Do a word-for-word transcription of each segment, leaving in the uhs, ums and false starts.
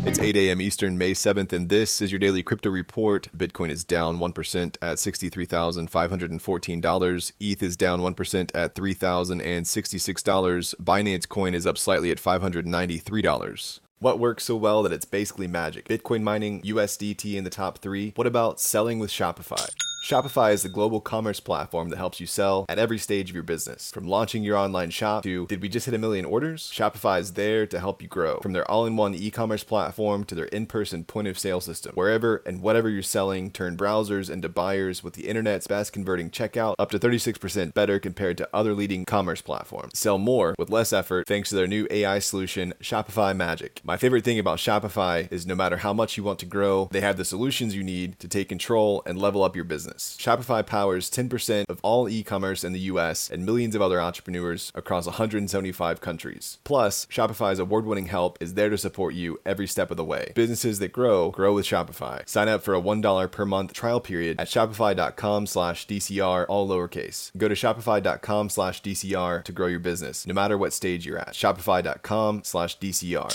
It's eight a.m. Eastern, May seventh, and this is your daily crypto report. Bitcoin is down one percent at sixty-three thousand five hundred fourteen dollars. E T H is down one percent at three thousand sixty-six dollars. Binance Coin is up slightly at five hundred ninety-three dollars. What works so well that it's basically magic? Bitcoin mining, U S D T in the top three. What about selling with Shopify? Shopify is the global commerce platform that helps you sell at every stage of your business. From launching your online shop to, did we just hit a million orders? Shopify is there to help you grow. From their all-in-one e-commerce platform to their in-person point-of-sale system. Wherever and whatever you're selling, turn browsers into buyers with the internet's best converting checkout, up to thirty-six percent better compared to other leading commerce platforms. Sell more with less effort thanks to their new A I solution, Shopify Magic. My favorite thing about Shopify is no matter how much you want to grow, they have the solutions you need to take control and level up your business. Shopify powers ten percent of all e-commerce in the U S and millions of other entrepreneurs across one hundred seventy-five countries. Plus, Shopify's award-winning help is there to support you every step of the way. Businesses that grow, grow with Shopify. Sign up for a one dollar per month trial period at shopify.com slash DCR, all lowercase. Go to shopify.com slash DCR to grow your business, no matter what stage you're at. Shopify.com slash DCR.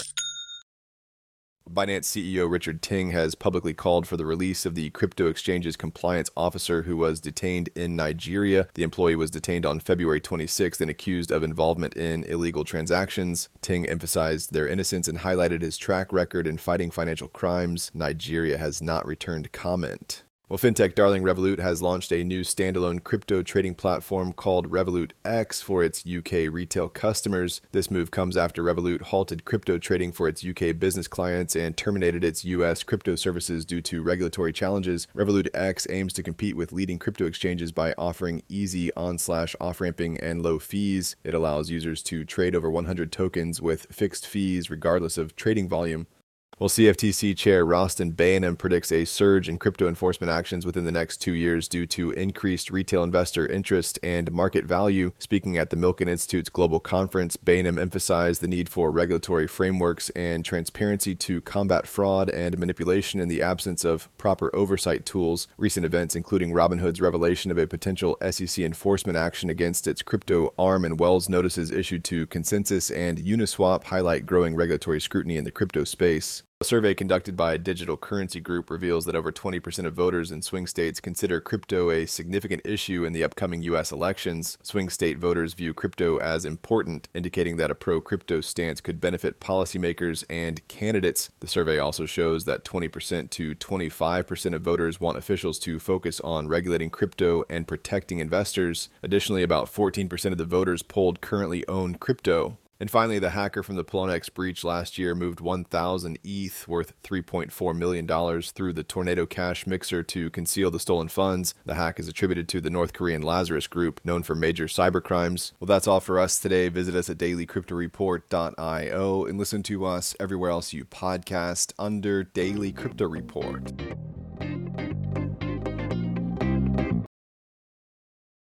Binance C E O Richard Ting has publicly called for the release of the crypto exchange's compliance officer who was detained in Nigeria. The employee was detained on February twenty-sixth and accused of involvement in illegal transactions. Ting emphasized their innocence and highlighted his track record in fighting financial crimes. Nigeria has not returned comment. Well, fintech darling Revolut has launched a new standalone crypto trading platform called Revolut X for its U K retail customers. This move comes after Revolut halted crypto trading for its U K business clients and terminated its U S crypto services due to regulatory challenges. Revolut X aims to compete with leading crypto exchanges by offering easy on-slash off-ramping and low fees. It allows users to trade over one hundred tokens with fixed fees regardless of trading volume. Well, C F T C Chair Rostin Behnam predicts a surge in crypto enforcement actions within the next two years due to increased retail investor interest and market value. Speaking at the Milken Institute's global conference, Behnam emphasized the need for regulatory frameworks and transparency to combat fraud and manipulation in the absence of proper oversight tools. Recent events, including Robinhood's revelation of a potential S E C enforcement action against its crypto arm and Wells notices issued to Consensus and Uniswap, highlight growing regulatory scrutiny in the crypto space. A survey conducted by a digital currency group reveals that over twenty percent of voters in swing states consider crypto a significant issue in the upcoming U S elections. Swing state voters view crypto as important, indicating that a pro-crypto stance could benefit policymakers and candidates. The survey also shows that twenty percent to twenty-five percent of voters want officials to focus on regulating crypto and protecting investors. Additionally, about fourteen percent of the voters polled currently own crypto. And finally, the hacker from the Poloniex breach last year moved one thousand E T H worth three point four million dollars through the Tornado Cash mixer to conceal the stolen funds. The hack is attributed to the North Korean Lazarus Group, known for major cybercrimes. Well, that's all for us today. Visit us at daily crypto report dot io and listen to us everywhere else you podcast under Daily Crypto Report.